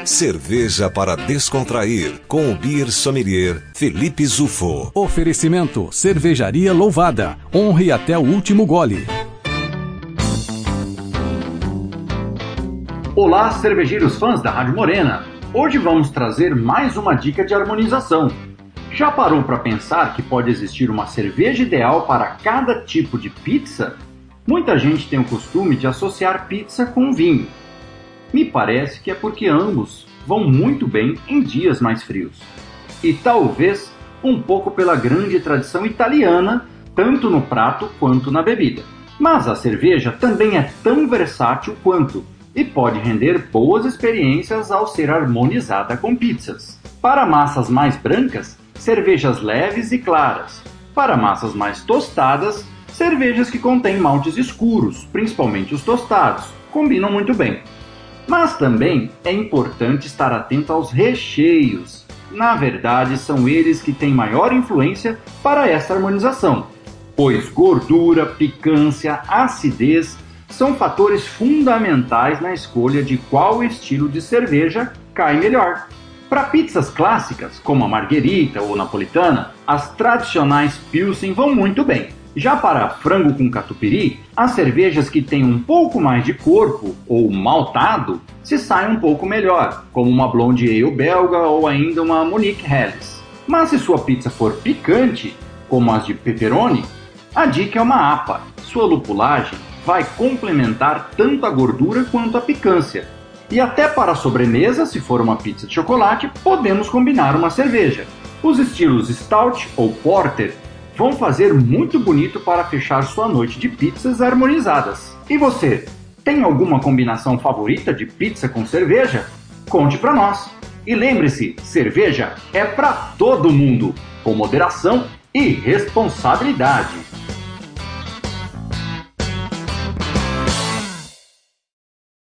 Cerveja para descontrair, com o beer sommelier Felipe Zufo. Oferecimento Cervejaria Louvada. Honre até o último gole. Olá, cervejeiros fãs da Rádio Morena. Hoje vamos trazer mais uma dica de harmonização. Já parou para pensar que pode existir uma cerveja ideal para cada tipo de pizza? Muita gente tem o costume de associar pizza com vinho. Me parece que é porque ambos vão muito bem em dias mais frios. E talvez um pouco pela grande tradição italiana, tanto no prato quanto na bebida. Mas a cerveja também é tão versátil quanto, e pode render boas experiências ao ser harmonizada com pizzas. Para massas mais brancas, cervejas leves e claras. Para massas mais tostadas, cervejas que contêm maltes escuros, principalmente os tostados, combinam muito bem. Mas também é importante estar atento aos recheios. Na verdade, são eles que têm maior influência para essa harmonização, pois gordura, picância, acidez são fatores fundamentais na escolha de qual estilo de cerveja cai melhor. Para pizzas clássicas, como a margherita ou napolitana, as tradicionais Pilsen vão muito bem. Já para frango com catupiry, as cervejas que têm um pouco mais de corpo ou maltado se saem um pouco melhor, como uma Blonde Ale belga ou ainda uma Munich Helles. Mas se sua pizza for picante, como as de pepperoni, a dica é uma APA. Sua lupulagem vai complementar tanto a gordura quanto a picância. E até para a sobremesa, se for uma pizza de chocolate, podemos combinar uma cerveja. Os estilos Stout ou Porter vão fazer muito bonito para fechar sua noite de pizzas harmonizadas. E você, tem alguma combinação favorita de pizza com cerveja? Conte pra nós! E lembre-se, cerveja é pra todo mundo, com moderação e responsabilidade.